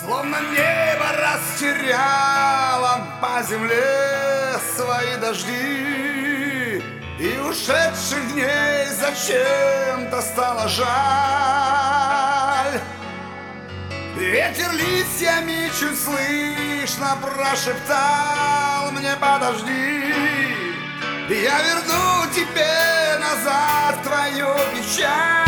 Словно небо растеряло по земле свои дожди, и ушедших дней зачем-то стало жаль. Ветер листьями чуть слышно прошептал мне: подожди, я верну тебе назад твою печаль.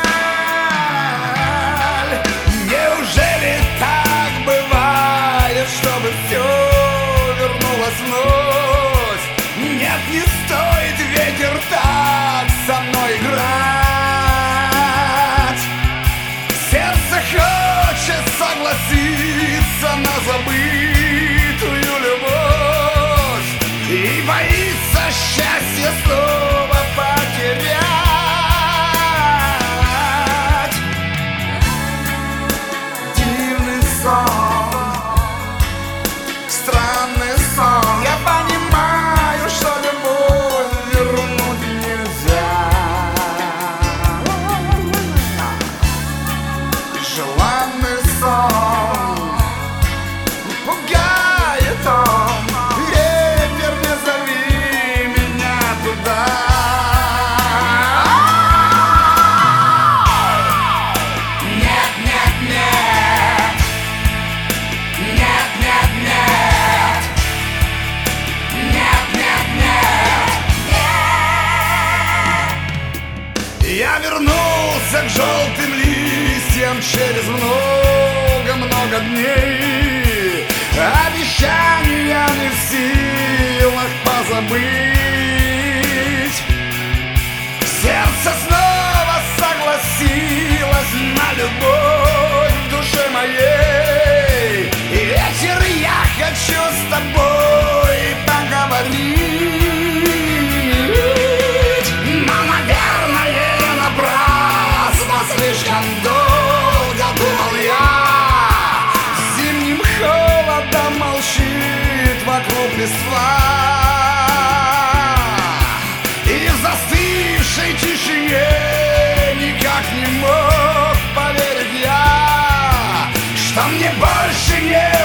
Неужели так бывает, чтобы все вернулось вновь? Нет, не стоит, ветер, так со мной играть. Сердце хочет согласиться на забытую любовь и боится счастье снова потерять. Дивный сон, странный сон. Я понимаю, что любовь вернуть нельзя. Желанный сон, пугает он. Ветер, не зови меня туда. Нет, нет, нет. Нет, нет, нет. Нет, нет, нет. Я вернулся к желтым листьям через много-много дней. Обещания не в силах позабыть. Сердце снова согласилось на любовь в душе моей. И вечер, я хочу с тобой поговорить. Но, наверное, напрасно, слишком долго думал я. Зимним холодом молчит вокруг листва, и в застывшей тишине никак не мог поверить я, что мне больше не